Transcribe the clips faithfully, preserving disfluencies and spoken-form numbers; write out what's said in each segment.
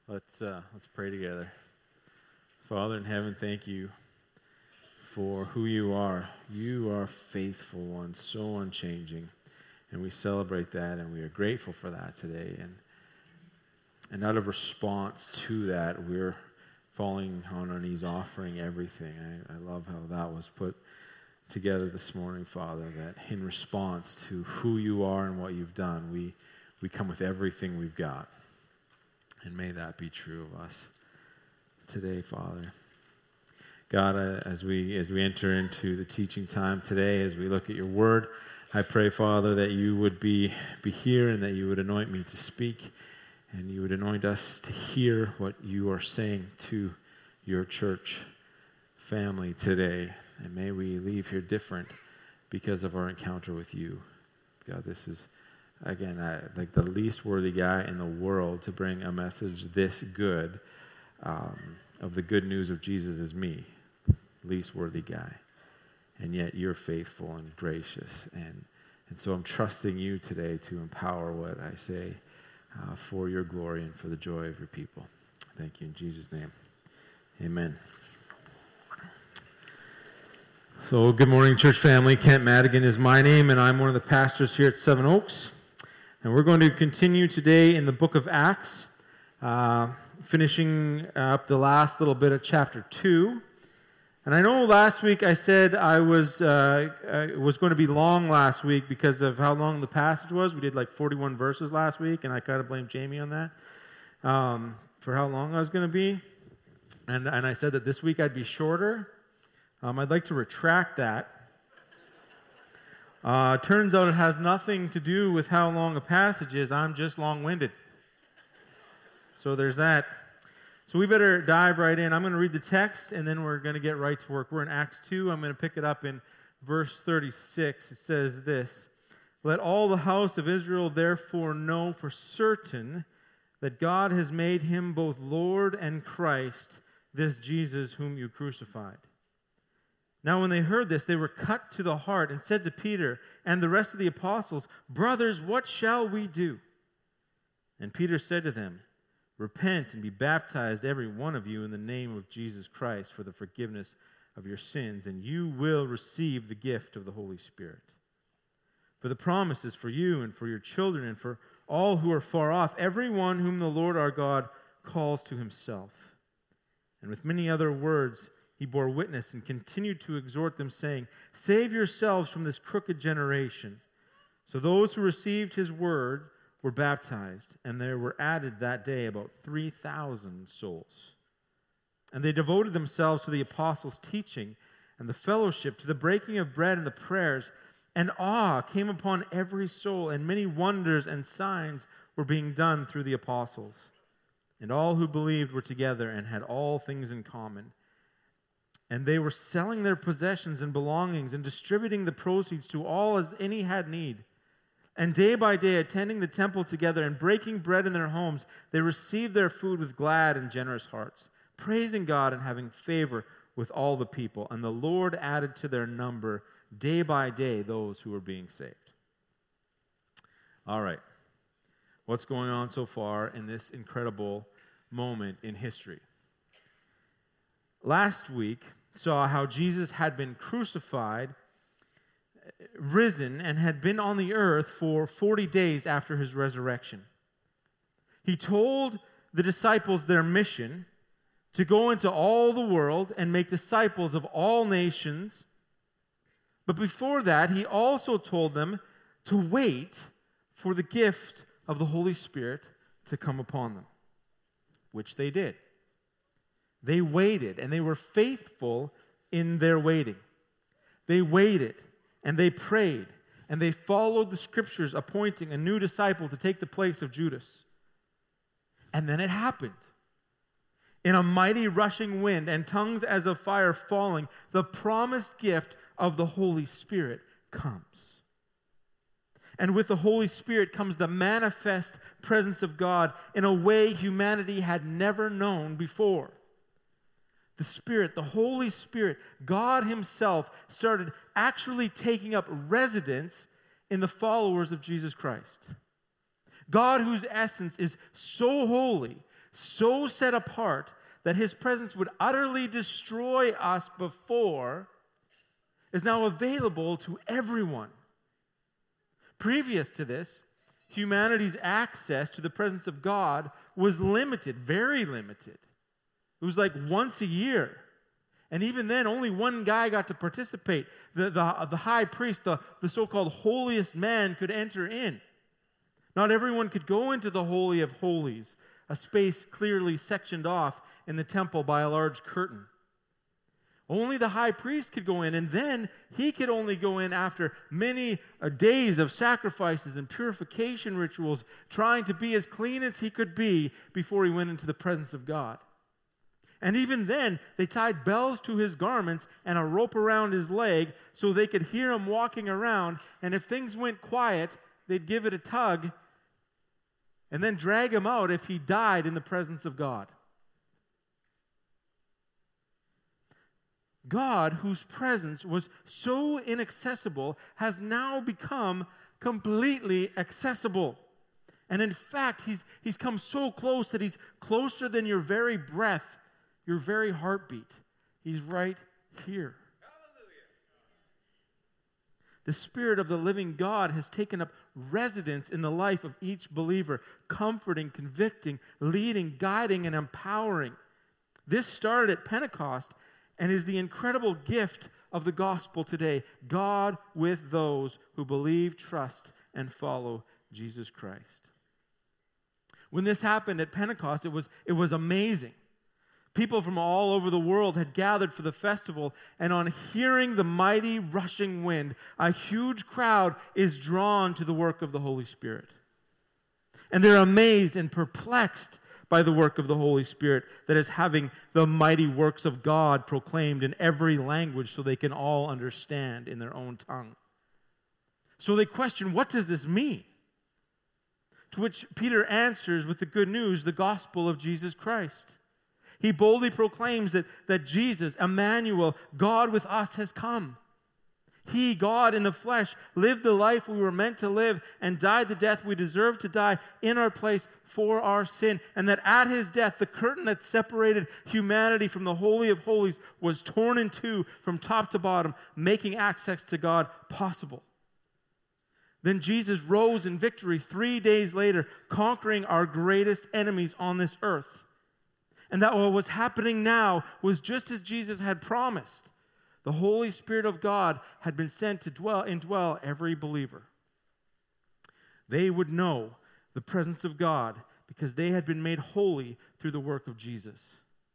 Let's uh, let's pray together. Father in heaven, thank you for who you are. You are faithful one, so unchanging, and we celebrate that, and we are grateful for that today. And and out of response to that, we're falling on our knees, offering everything. I, I love how that was put together this morning, Father. That in response to who you are and what you've done, we we come with everything we've got. And may that be true of us today, Father. God, uh, as we as we enter into the teaching time today, as we look at your word, I pray, Father, that you would be, be here and that you would anoint me to speak and you would anoint us to hear what you are saying to your church family today. And may we leave here different because of our encounter with you. God, this is... Again, I, like the least worthy guy in the world to bring a message this good um, of the good news of Jesus is me, least worthy guy. And yet you're faithful and gracious. And, and so I'm trusting you today to empower what I say uh, for your glory and for the joy of your people. Thank you in Jesus' name. Amen. So good morning, church family. Kent Madigan is my name, and I'm one of the pastors here at Seven Oaks. And we're going to continue today in the book of Acts, uh, finishing up the last little bit of chapter two. And I know last week I said I was uh, uh, was going to be long last week because of how long the passage was. We did like forty-one verses last week, and I kind of blamed Jamie on that um, for how long I was going to be. And, and I said that this week I'd be shorter. Um, I'd like to retract that. Uh, turns out it has nothing to do with how long a passage is. I'm just long-winded. So there's that. So we better dive right in. I'm going to read the text, and then we're going to get right to work. We're in Acts two. I'm going to pick it up in verse thirty-six. It says this: "Let all the house of Israel therefore know for certain that God has made him both Lord and Christ, this Jesus whom you crucified." Now when they heard this, they were cut to the heart and said to Peter and the rest of the apostles, "Brothers, what shall we do?" And Peter said to them, "Repent and be baptized, every one of you, in the name of Jesus Christ for the forgiveness of your sins, and you will receive the gift of the Holy Spirit. For the promise is for you and for your children and for all who are far off, everyone whom the Lord our God calls to himself." And with many other words he bore witness and continued to exhort them, saying, "Save yourselves from this crooked generation." So those who received his word were baptized, and there were added that day about three thousand souls. And they devoted themselves to the apostles' teaching and the fellowship, to the breaking of bread and the prayers. And awe came upon every soul, and many wonders and signs were being done through the apostles. And all who believed were together and had all things in common. And they were selling their possessions and belongings and distributing the proceeds to all as any had need. And day by day, attending the temple together and breaking bread in their homes, they received their food with glad and generous hearts, praising God and having favor with all the people. And the Lord added to their number day by day those who were being saved. All right. What's going on so far in this incredible moment in history? Last week saw how Jesus had been crucified, risen, and had been on the earth for forty days after his resurrection. He told the disciples their mission to go into all the world and make disciples of all nations. But before that, he also told them to wait for the gift of the Holy Spirit to come upon them, which they did. They waited, and they were faithful in their waiting. They waited, and they prayed, and they followed the Scriptures, appointing a new disciple to take the place of Judas. And then it happened. In a mighty rushing wind and tongues as of fire falling, the promised gift of the Holy Spirit comes. And with the Holy Spirit comes the manifest presence of God in a way humanity had never known before. The Spirit, the Holy Spirit, God himself started actually taking up residence in the followers of Jesus Christ. God, whose essence is so holy, so set apart that his presence would utterly destroy us before, is now available to everyone. Previous to this, humanity's access to the presence of God was limited, very limited. It was like once a year. And even then, only one guy got to participate. The, the, the high priest, the, the so-called holiest man, could enter in. Not everyone could go into the Holy of Holies, a space clearly sectioned off in the temple by a large curtain. Only the high priest could go in, and then he could only go in after many uh, days of sacrifices and purification rituals, trying to be as clean as he could be before he went into the presence of God. And even then, they tied bells to his garments and a rope around his leg so they could hear him walking around, and if things went quiet, they'd give it a tug and then drag him out if he died in the presence of God. God, whose presence was so inaccessible, has now become completely accessible. And in fact, he's, he's come so close that he's closer than your very breath, your very heartbeat. He's right here. Hallelujah. The Spirit of the living God has taken up residence in the life of each believer, comforting, convicting, leading, guiding, and empowering. This started at Pentecost and is the incredible gift of the gospel today. God with those who believe, trust, and follow Jesus Christ. When this happened at Pentecost, it was, it was amazing. People from all over the world had gathered for the festival, and on hearing the mighty rushing wind, a huge crowd is drawn to the work of the Holy Spirit. And they're amazed and perplexed by the work of the Holy Spirit that is having the mighty works of God proclaimed in every language so they can all understand in their own tongue. So they question, what does this mean? To which Peter answers with the good news, the gospel of Jesus Christ. He boldly proclaims that, that Jesus, Emmanuel, God with us, has come. He, God in the flesh, lived the life we were meant to live and died the death we deserved to die in our place for our sin. And that at his death, the curtain that separated humanity from the Holy of Holies was torn in two from top to bottom, making access to God possible. Then Jesus rose in victory three days later, conquering our greatest enemies on this earth. And that what was happening now was just as Jesus had promised. The Holy Spirit of God had been sent to dwell indwell every believer. They would know the presence of God because they had been made holy through the work of Jesus.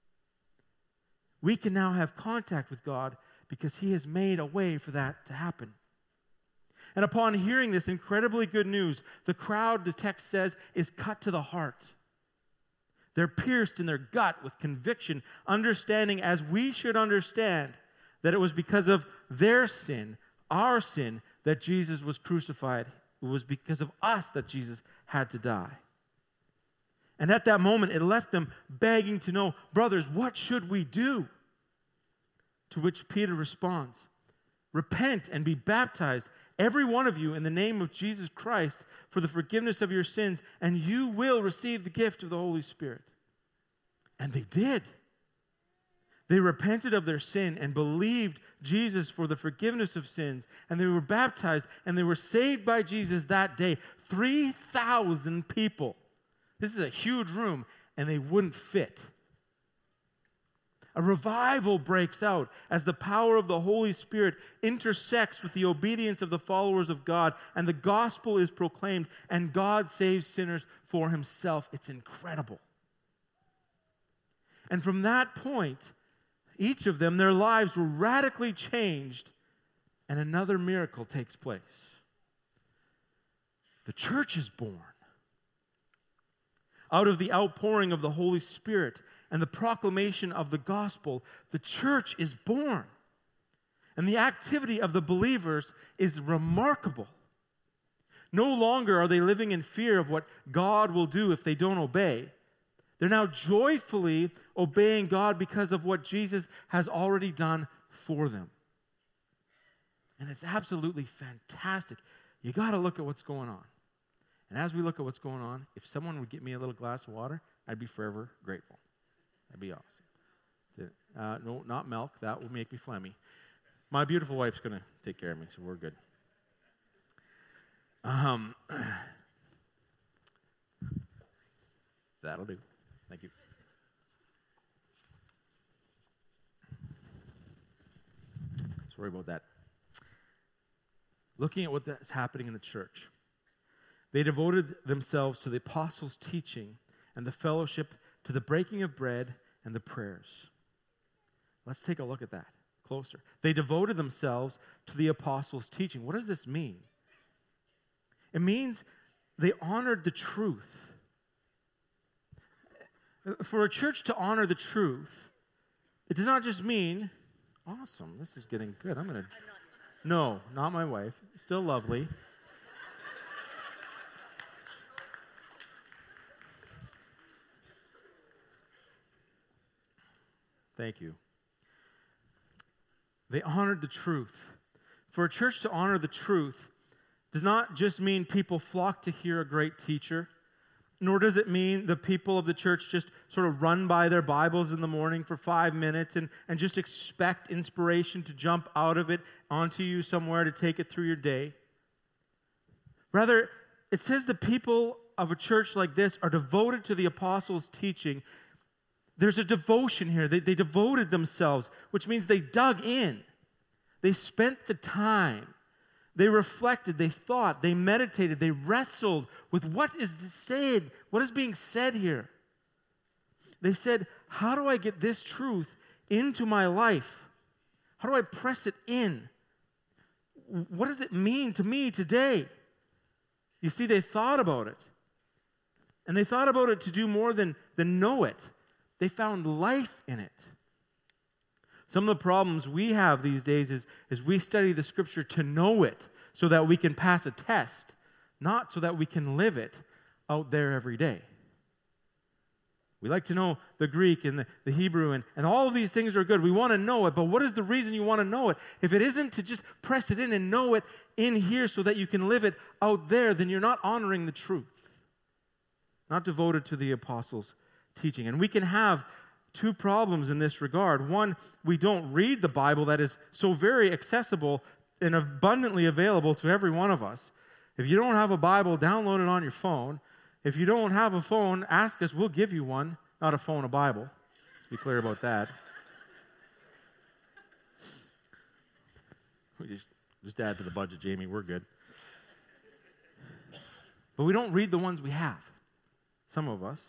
We can now have contact with God because he has made a way for that to happen. And upon hearing this incredibly good news, the crowd, the text says, is cut to the heart. They're pierced in their gut with conviction, understanding as we should understand that it was because of their sin, our sin, that Jesus was crucified. It was because of us that Jesus had to die. And at that moment, it left them begging to know, brothers, what should we do? To which Peter responds, repent and be baptized, every one of you, in the name of Jesus Christ, for the forgiveness of your sins, and you will receive the gift of the Holy Spirit. And they did. They repented of their sin and believed Jesus for the forgiveness of sins, and they were baptized, and they were saved by Jesus that day. three thousand people. This is a huge room, and they wouldn't fit. A revival breaks out as the power of the Holy Spirit intersects with the obedience of the followers of God, and the gospel is proclaimed, and God saves sinners for himself. It's incredible. And from that point, each of them, their lives were radically changed, and another miracle takes place. The church is born. Out of the outpouring of the Holy Spirit and the proclamation of the gospel, the church is born. And the activity of the believers is remarkable. No longer are they living in fear of what God will do if they don't obey. They're now joyfully obeying God because of what Jesus has already done for them. And it's absolutely fantastic. You got to look at what's going on. And as we look at what's going on, if someone would get me a little glass of water, I'd be forever grateful. That'd be awesome. Uh, no, not milk. That will make me phlegmy. My beautiful wife's going to take care of me, so we're good. Um, that'll do. Thank you. Sorry about that. Looking at what's happening in the church, they devoted themselves to the apostles' teaching and the fellowship, to the breaking of bread and the prayers. Let's take a look at that closer. They devoted themselves to the apostles' teaching. What does this mean? It means they honored the truth. For a church to honor the truth, it does not just mean, awesome, this is getting good. I'm going to... No, not my wife. Still lovely. Thank you. They honored the truth. For a church to honor the truth does not just mean people flock to hear a great teacher, nor does it mean the people of the church just sort of run by their Bibles in the morning for five minutes and, and just expect inspiration to jump out of it onto you somewhere to take it through your day. Rather, it says the people of a church like this are devoted to the apostles' teaching. There's a devotion here. They, they devoted themselves, which means they dug in. They spent the time. They reflected, they thought, they meditated, they wrestled with what is said, what is being said here. They said, how do I get this truth into my life? How do I press it in? What does it mean to me today? You see, they thought about it. And they thought about it to do more than, than know it. They found life in it. Some of the problems we have these days is, is we study the Scripture to know it so that we can pass a test, not so that we can live it out there every day. We like to know the Greek and the, the Hebrew, and, and all of these things are good. We want to know it, but what is the reason you want to know it? If it isn't to just press it in and know it in here so that you can live it out there, then you're not honoring the truth, not devoted to the apostles' teaching. And we can have two problems in this regard. One, we don't read the Bible that is so very accessible and abundantly available to every one of us. If you don't have a Bible, download it on your phone. If you don't have a phone, ask us. We'll give you one. Not a phone, a Bible. Let's be clear about that. We just, just add to the budget, Jamie. We're good. But we don't read the ones we have. Some of us.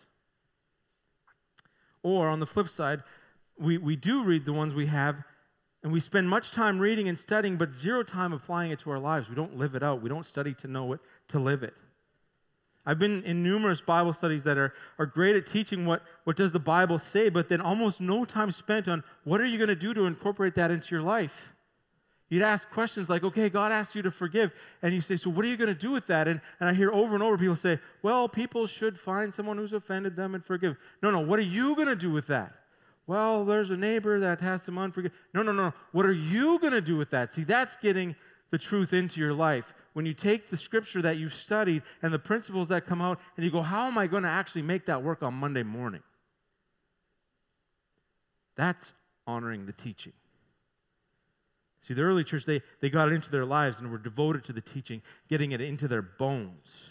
Or on the flip side, we, we do read the ones we have, and we spend much time reading and studying, but zero time applying it to our lives. We don't live it out. We don't study to know it, to live it. I've been in numerous Bible studies that are, are great at teaching what, what does the Bible say, but then almost no time spent on what are you going to do to incorporate that into your life. You'd ask questions like, okay, God asked you to forgive, and you say, so what are you going to do with that? And, and I hear over and over people say, well, people should find someone who's offended them and forgive. No, no, what are you going to do with that? Well, there's a neighbor that has some unforgiveness. No, no, no, what are you going to do with that? See, that's getting the truth into your life. When you take the Scripture that you've studied and the principles that come out, and you go, how am I going to actually make that work on Monday morning? That's honoring the teaching. See, the early church, they, they got it into their lives and were devoted to the teaching, getting it into their bones.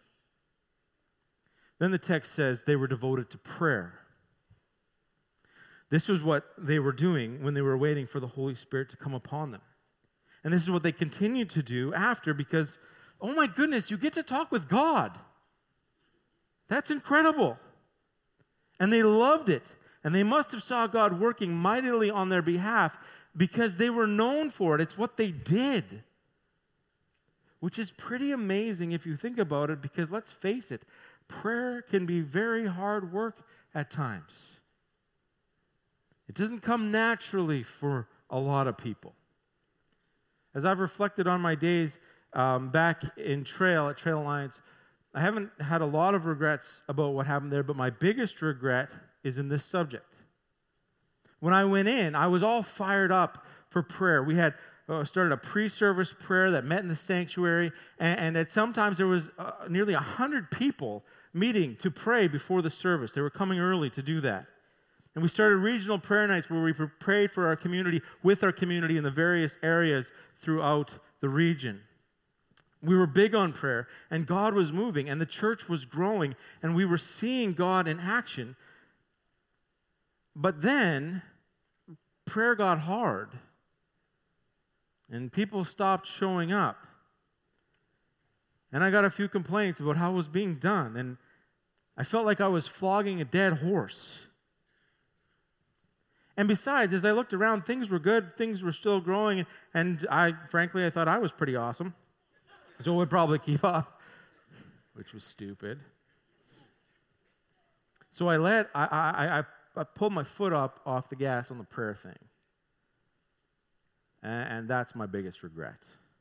Then the text says they were devoted to prayer. This was what they were doing when they were waiting for the Holy Spirit to come upon them. And this is what they continued to do after because, oh my goodness, you get to talk with God. That's incredible. And they loved it. And they must have saw God working mightily on their behalf because they were known for it. It's what they did. Which is pretty amazing if you think about it, because let's face it, prayer can be very hard work at times. It doesn't come naturally for a lot of people. As I've reflected on my days um, back in Trail, at Trail Alliance, I haven't had a lot of regrets about what happened there, but my biggest regret is in this subject. When I went in, I was all fired up for prayer. We had uh, started a pre-service prayer that met in the sanctuary, and, and at sometimes there was uh, nearly one hundred people meeting to pray before the service. They were coming early to do that. And we started regional prayer nights where we prayed for our community, with our community in the various areas throughout the region. We were big on prayer, and God was moving, and the church was growing, and we were seeing God in action. But then, prayer got hard, and people stopped showing up. And I got a few complaints about how it was being done, and I felt like I was flogging a dead horse. And besides, as I looked around, things were good, things were still growing, and I, frankly, I thought I was pretty awesome. So we'd probably keep up, which was stupid. So I let, I, I, I, I pulled my foot up off the gas on the prayer thing. And, and that's my biggest regret.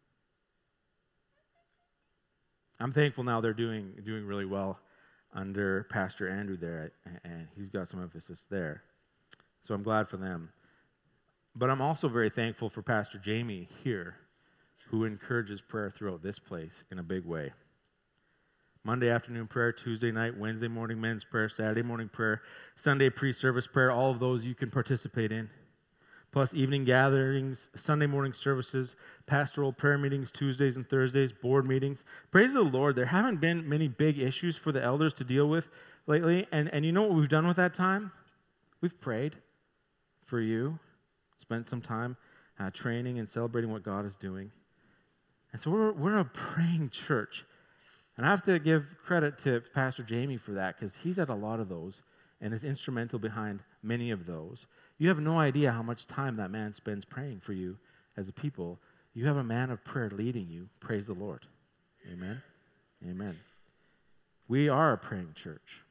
I'm thankful now they're doing, doing really well under Pastor Andrew there, and he's got some emphasis there. So I'm glad for them. But I'm also very thankful for Pastor Jamie here, who encourages prayer throughout this place in a big way. Monday afternoon prayer, Tuesday night, Wednesday morning men's prayer, Saturday morning prayer, Sunday pre-service prayer, all of those you can participate in. Plus evening gatherings, Sunday morning services, pastoral prayer meetings, Tuesdays and Thursdays, board meetings. Praise the Lord, there haven't been many big issues for the elders to deal with lately. And, and you know what we've done with that time? We've prayed for you, spent some time uh, training and celebrating what God is doing. And so we're, we're a praying church. And I have to give credit to Pastor Jamie for that, because he's at a lot of those and is instrumental behind many of those. You have no idea how much time that man spends praying for you as a people. You have a man of prayer leading you. Praise the Lord. Amen. Amen. We are a praying church.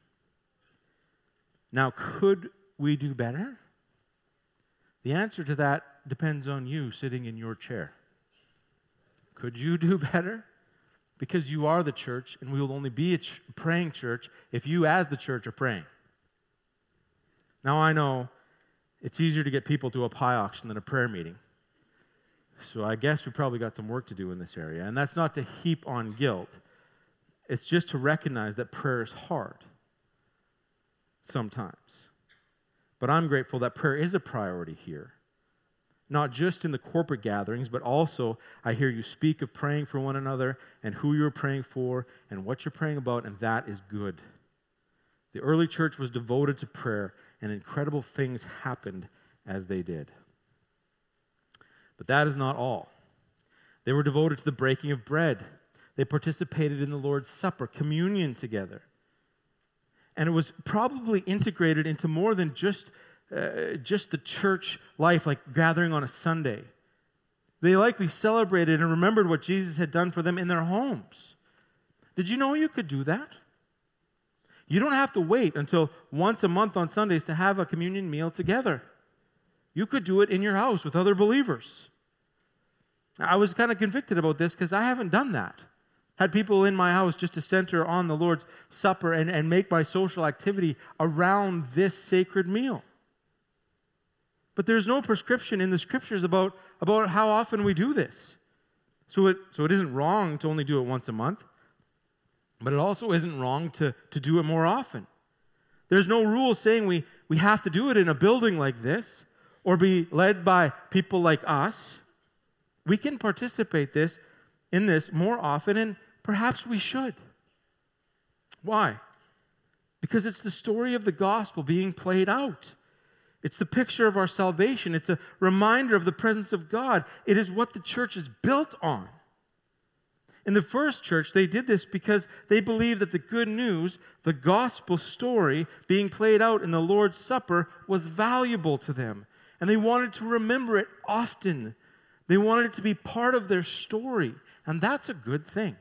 Now, could we do better? The answer to that depends on you sitting in your chair. Could you do better? Because you are the church, and we will only be a ch- praying church if you as the church are praying. Now I know it's easier to get people to a pie auction than a prayer meeting. So I guess we probably got some work to do in this area. And that's not to heap on guilt. It's just to recognize that prayer is hard sometimes. But I'm grateful that prayer is a priority here. Not just in the corporate gatherings, but also I hear you speak of praying for one another and who you're praying for and what you're praying about, and that is good. The early church was devoted to prayer, and incredible things happened as they did. But that is not all. They were devoted to the breaking of bread. They participated in the Lord's Supper, communion together. And it was probably integrated into more than just Uh, just the church life, like gathering on a Sunday. They likely celebrated and remembered what Jesus had done for them in their homes. Did you know you could do that? You don't have to wait until once a month on Sundays to have a communion meal together. You could do it in your house with other believers. I was kind of convicted about this because I haven't done that. Had people in my house just to center on the Lord's Supper and, and make my social activity around this sacred meal. But there's no prescription in the Scriptures about, about how often we do this. So it, so it isn't wrong to only do it once a month, but it also isn't wrong to, to do it more often. There's no rule saying we, we have to do it in a building like this or be led by people like us. We can participate this in this more often, and perhaps we should. Why? Because it's the story of the gospel being played out. It's the picture of our salvation. It's a reminder of the presence of God. It is what the church is built on. In the first church, they did this because they believed that the good news, the gospel story being played out in the Lord's Supper, was valuable to them. And they wanted to remember it often. They wanted it to be part of their story. And that's a good thing.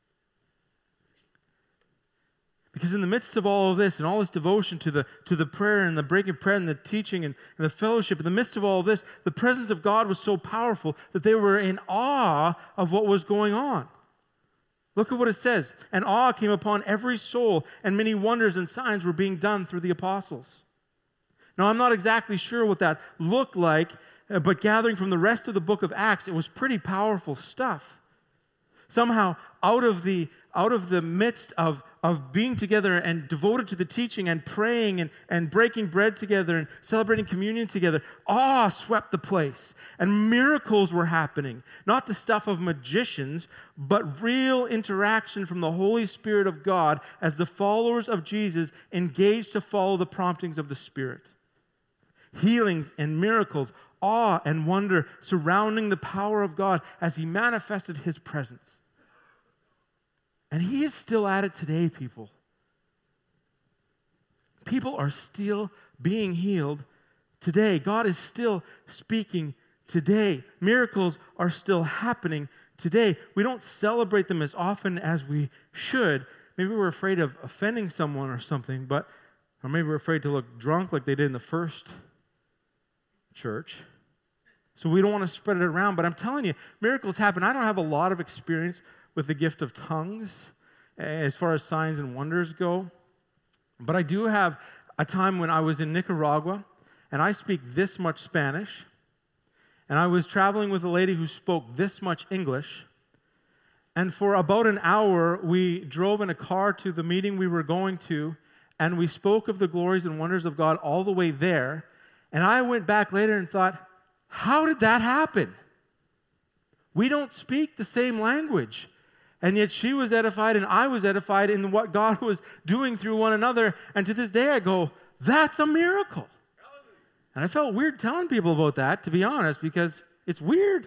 Because in the midst of all of this and all this devotion to the, to the prayer and the breaking of bread and the teaching and, and the fellowship, in the midst of all of this, the presence of God was so powerful that they were in awe of what was going on. Look at what it says. And awe came upon every soul, and many wonders and signs were being done through the apostles. Now, I'm not exactly sure what that looked like, but gathering from the rest of the book of Acts, it was pretty powerful stuff. Somehow, out of the out of the midst of, of being together and devoted to the teaching and praying and, and breaking bread together and celebrating communion together, awe swept the place. And miracles were happening. Not the stuff of magicians, but real interaction from the Holy Spirit of God as the followers of Jesus engaged to follow the promptings of the Spirit. Healings and miracles, awe and wonder surrounding the power of God as He manifested His presence. And He is still at it today, people. People are still being healed today. God is still speaking today. Miracles are still happening today. We don't celebrate them as often as we should. Maybe we're afraid of offending someone or something, but or maybe we're afraid to look drunk like they did in the first church. So we don't want to spread it around. But I'm telling you, miracles happen. I don't have a lot of experience with the gift of tongues as far as signs and wonders go. But I do have a time when I was in Nicaragua, and I speak this much Spanish, and I was traveling with a lady who spoke this much English, and for about an hour, we drove in a car to the meeting we were going to, and we spoke of the glories and wonders of God all the way there, and I went back later and thought, how did that happen? We don't speak the same language. And yet she was edified and I was edified in what God was doing through one another. And to this day I go, that's a miracle. And I felt weird telling people about that, to be honest, because it's weird.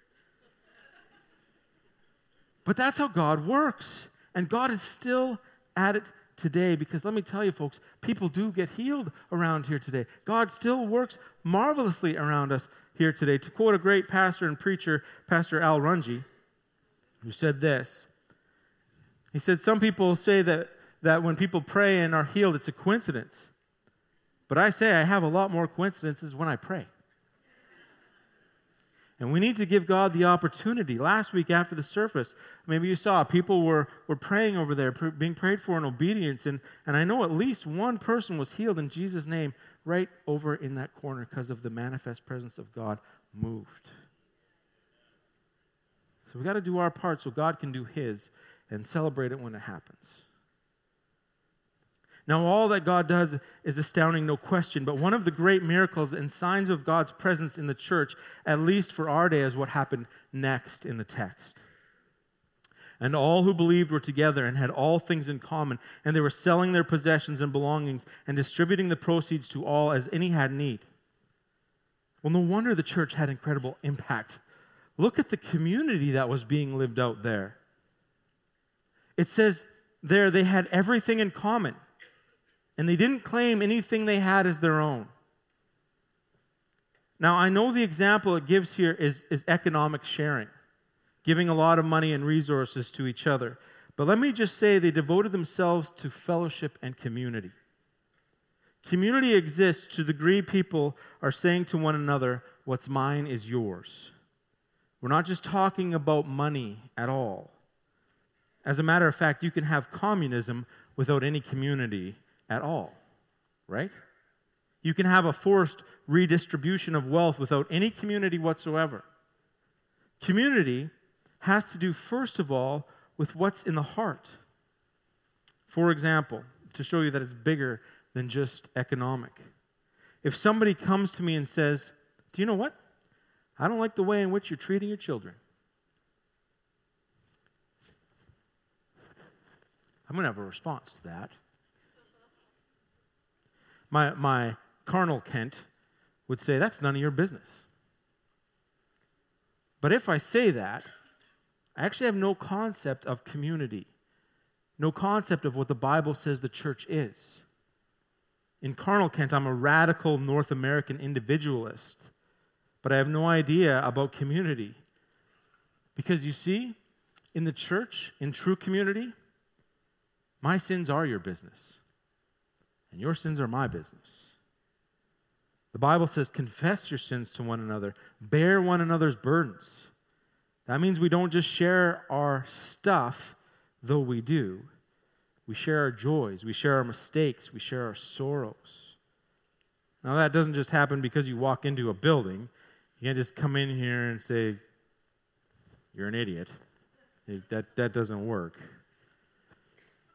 But that's how God works. And God is still at it today, because let me tell you, folks, people do get healed around here today. God still works marvelously around us here today. To quote a great pastor and preacher, Pastor Al Runge, who said this. He said, some people say that, that when people pray and are healed, it's a coincidence. But I say I have a lot more coincidences when I pray. And we need to give God the opportunity. Last week after the service, maybe you saw people were, were praying over there, pr- being prayed for in obedience. And, and I know at least one person was healed in Jesus' name right over in that corner because of the manifest presence of God moved. So we got to do our part so God can do His and celebrate it when it happens. Now, all that God does is astounding, no question, but one of the great miracles and signs of God's presence in the church, at least for our day, is what happened next in the text. And all who believed were together and had all things in common, and they were selling their possessions and belongings and distributing the proceeds to all as any had need. Well, no wonder the church had incredible impact. Look at the community that was being lived out there. It says there they had everything in common, and they didn't claim anything they had as their own. Now, I know the example it gives here is, is economic sharing, giving a lot of money and resources to each other. But let me just say they devoted themselves to fellowship and community. Community exists to the degree people are saying to one another, what's mine is yours. We're not just talking about money at all. As a matter of fact, you can have communism without any community at all, right? You can have a forced redistribution of wealth without any community whatsoever. Community has to do, first of all, with what's in the heart. For example, to show you that it's bigger than just economic. If somebody comes to me and says, do you know what? I don't like the way in which you're treating your children. I'm going to have a response to that. My, my carnal Kent would say, that's none of your business. But if I say that, I actually have no concept of community, no concept of what the Bible says the church is. In carnal Kent, I'm a radical North American individualist, but I have no idea about community. Because you see, in the church, in true community, my sins are your business, and your sins are my business. The Bible says, confess your sins to one another, bear one another's burdens. That means we don't just share our stuff, though we do. We share our joys, we share our mistakes, we share our sorrows. Now that doesn't just happen because you walk into a building. You can't just come in here and say, you're an idiot. That, that doesn't work.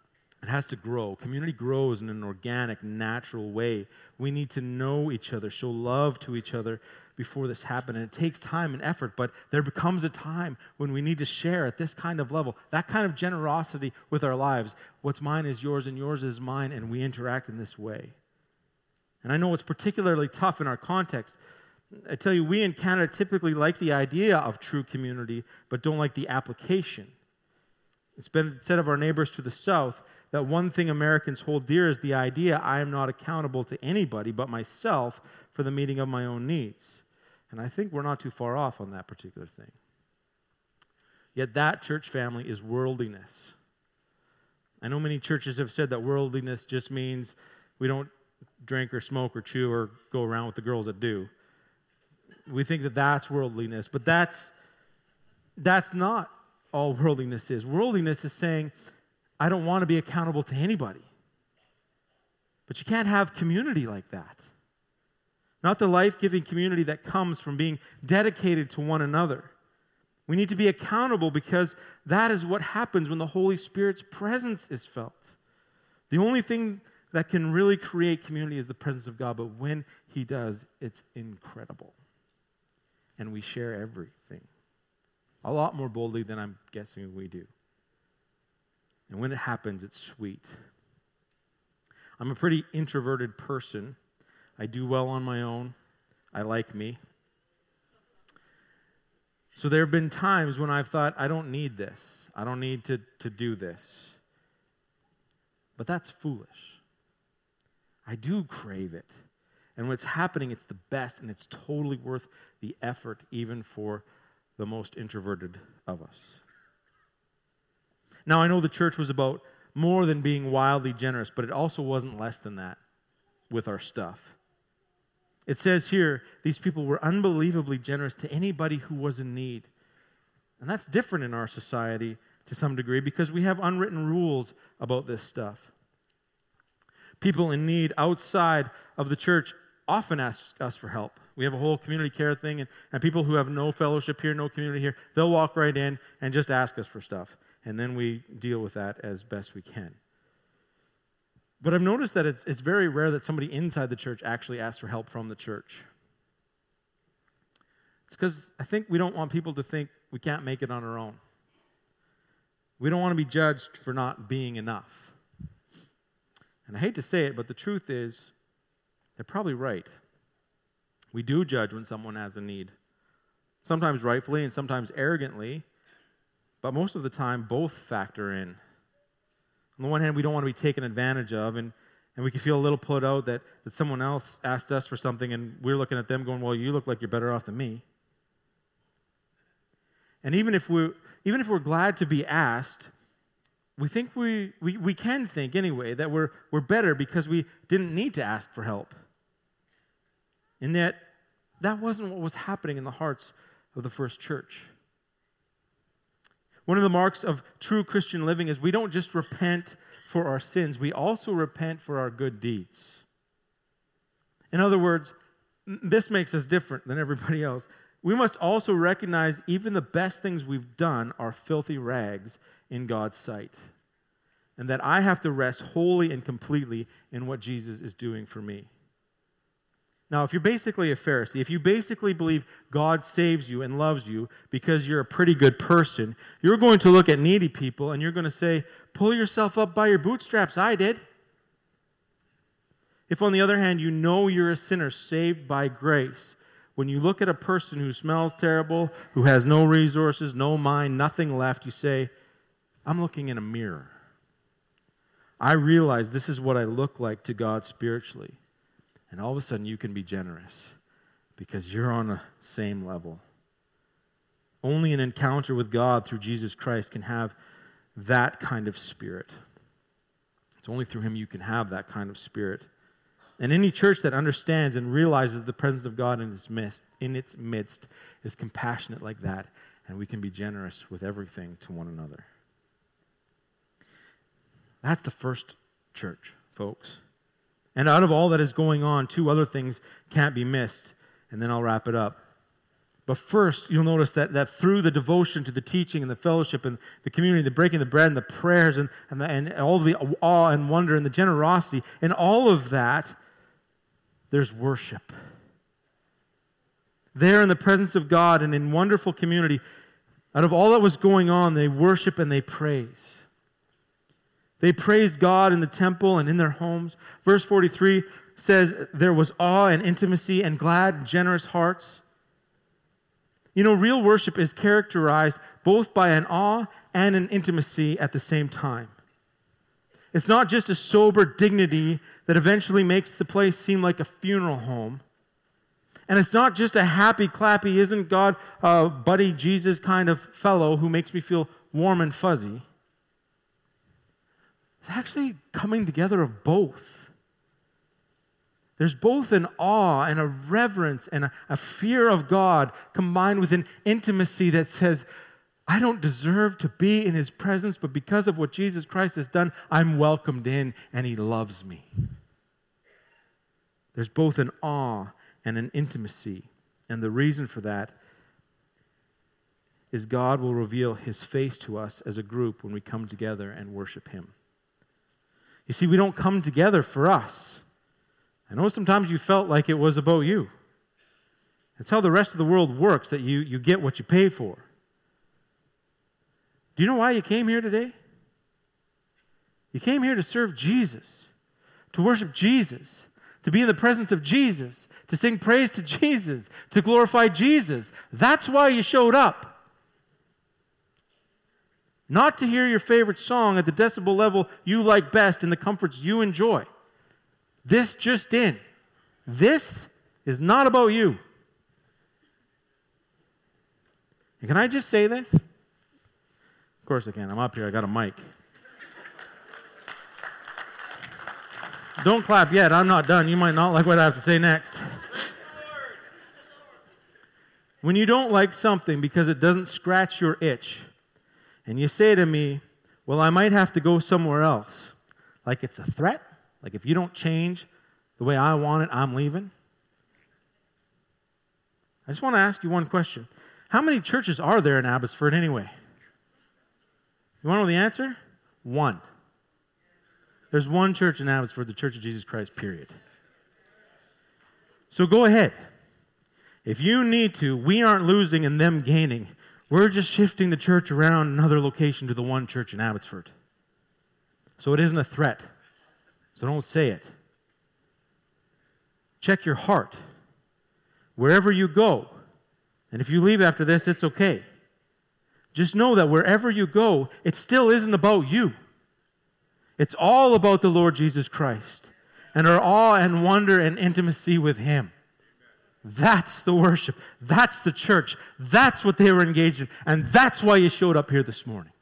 It has to grow. Community grows in an organic, natural way. We need to know each other, show love to each other before this happens. And it takes time and effort, but there becomes a time when we need to share at this kind of level, that kind of generosity with our lives. What's mine is yours, and yours is mine, and we interact in this way. And I know it's particularly tough in our context. I tell you, we in Canada typically like the idea of true community, but don't like the application. It's been said of our neighbors to the south that one thing Americans hold dear is the idea I am not accountable to anybody but myself for the meeting of my own needs. And I think we're not too far off on that particular thing. Yet that church family is worldliness. I know many churches have said that worldliness just means we don't drink or smoke or chew or go around with the girls that do. We think that that's worldliness, but that's that's not all worldliness is. Worldliness is saying, I don't want to be accountable to anybody. But you can't have community like that. Not the life-giving community that comes from being dedicated to one another. We need to be accountable because that is what happens when the Holy Spirit's presence is felt. The only thing that can really create community is the presence of God, but when He does, it's incredible. And we share everything. A lot more boldly than I'm guessing we do. And when it happens, it's sweet. I'm a pretty introverted person. I do well on my own. I like me. So there have been times when I've thought, I don't need this. I don't need to, to do this. But that's foolish. I do crave it. And when it's happening, it's the best, and it's totally worth the effort, even for the most introverted of us. Now, I know the church was about more than being wildly generous, but it also wasn't less than that with our stuff. It says here, these people were unbelievably generous to anybody who was in need. And that's different in our society to some degree because we have unwritten rules about this stuff. People in need outside of the church often ask us for help. We have a whole community care thing, and, and people who have no fellowship here, no community here, they'll walk right in and just ask us for stuff. And then we deal with that as best we can. But I've noticed that it's, it's very rare that somebody inside the church actually asks for help from the church. It's because I think we don't want people to think we can't make it on our own. We don't want to be judged for not being enough. And I hate to say it, but the truth is, they're probably right. We do judge when someone has a need. Sometimes rightfully and sometimes arrogantly, but most of the time both factor in. On the one hand, we don't want to be taken advantage of, and, and we can feel a little put out that, that someone else asked us for something, and we're looking at them going, well, you look like you're better off than me. And even if we're, even if we're glad to be asked, we think we, we, we can think anyway that we're, we're better because we didn't need to ask for help. And that that wasn't what was happening in the hearts of the first church. One of the marks of true Christian living is we don't just repent for our sins, we also repent for our good deeds. In other words, this makes us different than everybody else. We must also recognize even the best things we've done are filthy rags in God's sight. And that I have to rest wholly and completely in what Jesus is doing for me. Now, if you're basically a Pharisee, if you basically believe God saves you and loves you because you're a pretty good person, you're going to look at needy people and you're going to say, pull yourself up by your bootstraps, I did. If, on the other hand, you know you're a sinner saved by grace, when you look at a person who smells terrible, who has no resources, no mind, nothing left, you say, I'm looking in a mirror. I realize this is what I look like to God spiritually. And all of a sudden you can be generous because you're on the same level. Only an encounter with God through Jesus Christ can have that kind of spirit. It's only through Him you can have that kind of spirit. And any church that understands and realizes the presence of God in its midst, in its midst is compassionate like that, and we can be generous with everything to one another. That's the first church, folks. And out of all that is going on, two other things can't be missed, and then I'll wrap it up. But first, you'll notice that, that through the devotion to the teaching and the fellowship and the community, the breaking of the bread and the prayers and, and, the, and all the awe and wonder and the generosity, and all of that, there's worship. There in the presence of God and in wonderful community, out of all that was going on, they worship and they praise. They praised God in the temple and in their homes. Verse forty-three says, there was awe and intimacy and glad, generous hearts. You know, real worship is characterized both by an awe and an intimacy at the same time. It's not just a sober dignity that eventually makes the place seem like a funeral home. And it's not just a happy, clappy, isn't God a buddy Jesus kind of fellow who makes me feel warm and fuzzy. It's actually coming together of both. There's both an awe and a reverence and a, a fear of God combined with an intimacy that says, I don't deserve to be in His presence, but because of what Jesus Christ has done, I'm welcomed in and He loves me. There's both an awe and an intimacy. And the reason for that is God will reveal His face to us as a group when we come together and worship Him. You see, we don't come together for us. I know sometimes you felt like it was about you. That's how the rest of the world works, that you, you get what you pay for. Do you know why you came here today? You came here to serve Jesus, to worship Jesus, to be in the presence of Jesus, to sing praise to Jesus, to glorify Jesus. That's why you showed up. Not to hear your favorite song at the decibel level you like best in the comforts you enjoy. This just in. This is not about you. And can I just say this? Of course I can. I'm up here. I got a mic. Don't clap yet. I'm not done. You might not like what I have to say next. When you don't like something because it doesn't scratch your itch, and you say to me, well, I might have to go somewhere else, like it's a threat, like if you don't change the way I want it, I'm leaving. I just want to ask you one question. How many churches are there in Abbotsford anyway? You want to know the answer? One. There's one church in Abbotsford, the Church of Jesus Christ, period. So go ahead. If you need to, we aren't losing and them gaining. We're just shifting the church around another location to the one church in Abbotsford. So it isn't a threat. So don't say it. Check your heart. Wherever you go, and if you leave after this, it's okay. Just know that wherever you go, it still isn't about you. It's all about the Lord Jesus Christ and our awe and wonder and intimacy with Him. That's the worship. That's the church. That's what they were engaged in. And that's why you showed up here this morning.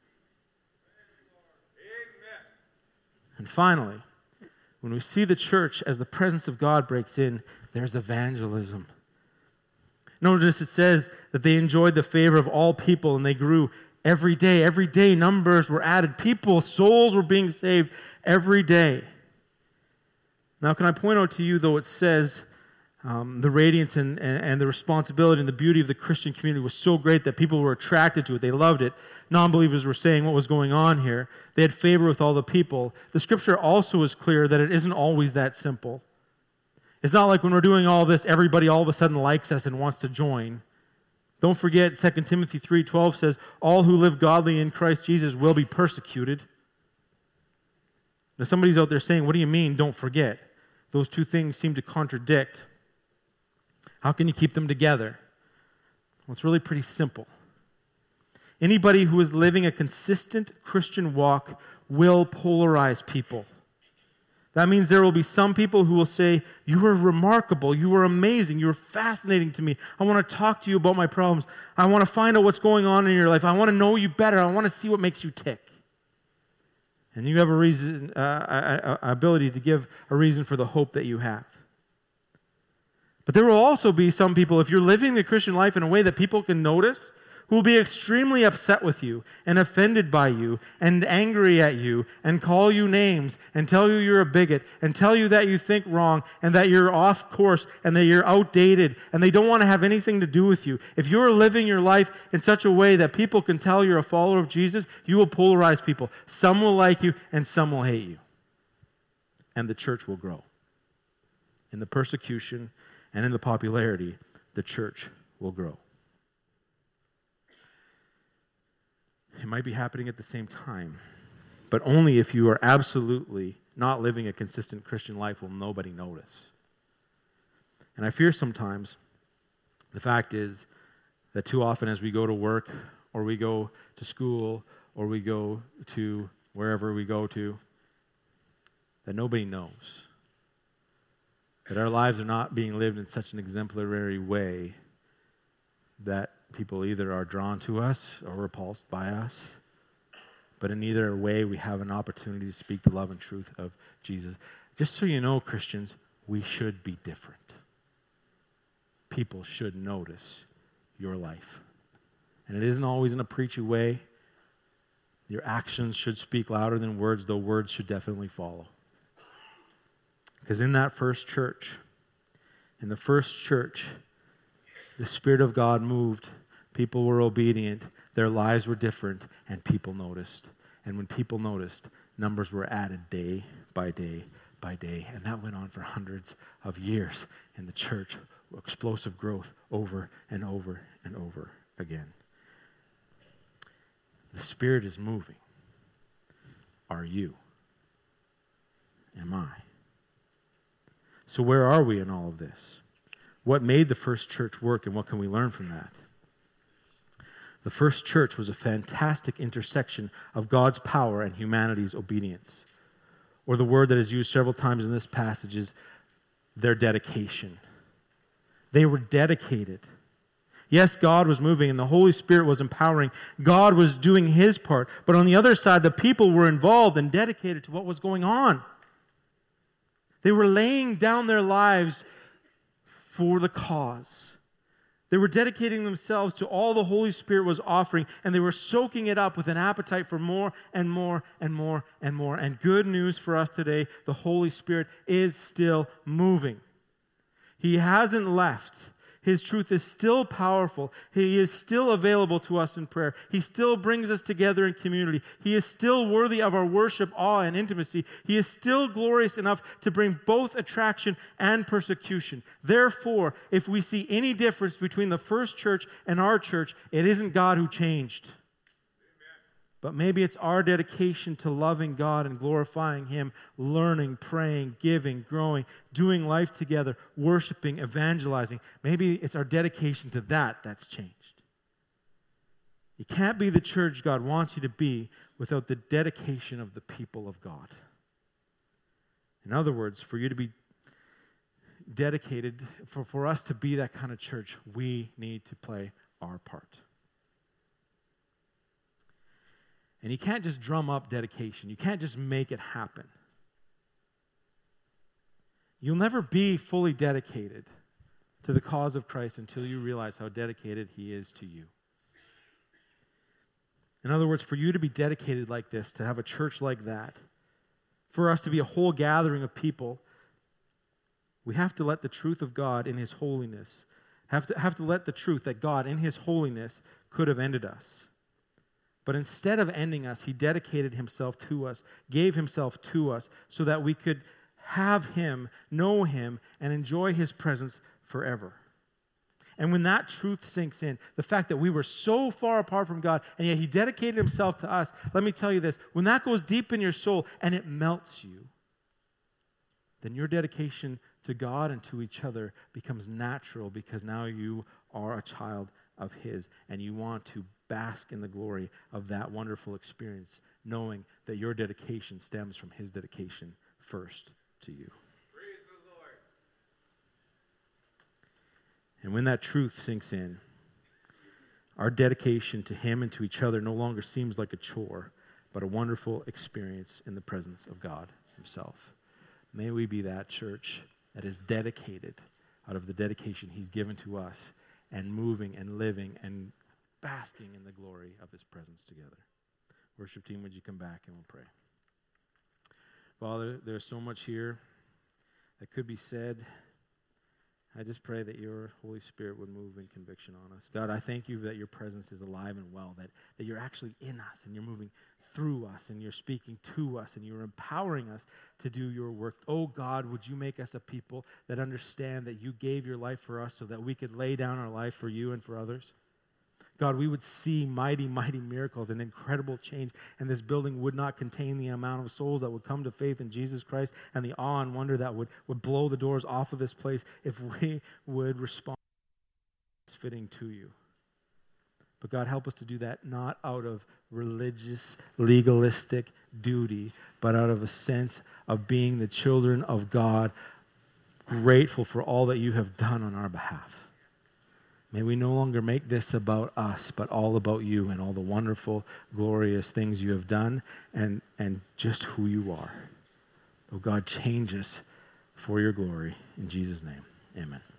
Amen. And finally, when we see the church as the presence of God breaks in, there's evangelism. Notice it says that they enjoyed the favor of all people and they grew every day. Every day numbers were added. People, souls were being saved every day. Now, can I point out to you, though, it says um, the radiance and, and, and the responsibility and the beauty of the Christian community was so great that people were attracted to it. They loved it. Non-believers were saying what was going on here. They had favor with all the people. The Scripture also is clear that it isn't always that simple. It's not like when we're doing all this, everybody all of a sudden likes us and wants to join. Don't forget, Second Timothy three twelve says, all who live godly in Christ Jesus will be persecuted. Now somebody's out there saying, what do you mean, don't forget? Those two things seem to contradict. How can you keep them together? Well, it's really pretty simple. Anybody who is living a consistent Christian walk will polarize people. That means there will be some people who will say, you are remarkable, you are amazing, you are fascinating to me. I want to talk to you about my problems. I want to find out what's going on in your life. I want to know you better. I want to see what makes you tick. And you have a reason, uh, a, a ability to give a reason for the hope that you have. But there will also be some people, if you're living the Christian life in a way that people can notice, who will be extremely upset with you and offended by you and angry at you and call you names and tell you you're a bigot and tell you that you think wrong and that you're off course and that you're outdated and they don't want to have anything to do with you. If you're living your life in such a way that people can tell you're a follower of Jesus, you will polarize people. Some will like you and some will hate you. And the church will grow. In the persecution and in the popularity, the church will grow. It might be happening at the same time, but only if you are absolutely not living a consistent Christian life will nobody notice. And I fear sometimes the fact is that too often as we go to work or we go to school or we go to wherever we go to, that nobody knows. That our lives are not being lived in such an exemplary way that people either are drawn to us or repulsed by us. But in either way, we have an opportunity to speak the love and truth of Jesus. Just so you know, Christians, we should be different. People should notice your life. And it isn't always in a preachy way. Your actions should speak louder than words, though words should definitely follow. Because in that first church, in the first church, the Spirit of God moved. People were obedient. Their lives were different, and people noticed. And when people noticed, numbers were added day by day by day. And that went on for hundreds of years in the church. Explosive growth over and over and over again. The Spirit is moving. Are you? Am I? So where are we in all of this? What made the first church work, and what can we learn from that? The first church was a fantastic intersection of God's power and humanity's obedience. Or the word that is used several times in this passage is their dedication. They were dedicated. Yes, God was moving and the Holy Spirit was empowering. God was doing His part. But on the other side, the people were involved and dedicated to what was going on. They were laying down their lives for the cause. They were dedicating themselves to all the Holy Spirit was offering, and they were soaking it up with an appetite for more and more and more and more. And good news for us today, the Holy Spirit is still moving. He hasn't left. His truth is still powerful. He is still available to us in prayer. He still brings us together in community. He is still worthy of our worship, awe, and intimacy. He is still glorious enough to bring both attraction and persecution. Therefore, if we see any difference between the first church and our church, it isn't God who changed. But maybe it's our dedication to loving God and glorifying Him, learning, praying, giving, growing, doing life together, worshiping, evangelizing. Maybe it's our dedication to that that's changed. You can't be the church God wants you to be without the dedication of the people of God. In other words, for you to be dedicated, for, for us to be that kind of church, we need to play our part. And you can't just drum up dedication. You can't just make it happen. You'll never be fully dedicated to the cause of Christ until you realize how dedicated He is to you. In other words, for you to be dedicated like this, to have a church like that, for us to be a whole gathering of people, we have to let the truth of God in His holiness, have to, have to let the truth that God in His holiness could have ended us. But instead of ending us, He dedicated Himself to us, gave Himself to us, so that we could have Him, know Him, and enjoy His presence forever. And when that truth sinks in, the fact that we were so far apart from God, and yet He dedicated Himself to us, let me tell you this, when that goes deep in your soul and it melts you, then your dedication to God and to each other becomes natural, because now you are a child of His, and you want to bask in the glory of that wonderful experience, knowing that your dedication stems from His dedication first to you. Praise the Lord. And when that truth sinks in, our dedication to Him and to each other no longer seems like a chore, but a wonderful experience in the presence of God Himself. May we be that church that is dedicated out of the dedication He's given to us, and moving and living and basking in the glory of his presence together. Worship team, would you come back and we'll pray. Father, there's so much here that could be said. I just pray that your Holy Spirit would move in conviction on us. God, I thank you that your presence is alive and well, that, that you're actually in us and you're moving through us and you're speaking to us and you're empowering us to do your work. Oh God, would you make us a people that understand that you gave your life for us so that we could lay down our life for you and for others? God, we would see mighty, mighty miracles and incredible change, and this building would not contain the amount of souls that would come to faith in Jesus Christ and the awe and wonder that would, would blow the doors off of this place if we would respond as fitting to you. But God, help us to do that not out of religious, legalistic duty, but out of a sense of being the children of God, grateful for all that you have done on our behalf. May we no longer make this about us, but all about you and all the wonderful, glorious things you have done and, and just who you are. Oh God, change us for your glory. In Jesus' name, amen.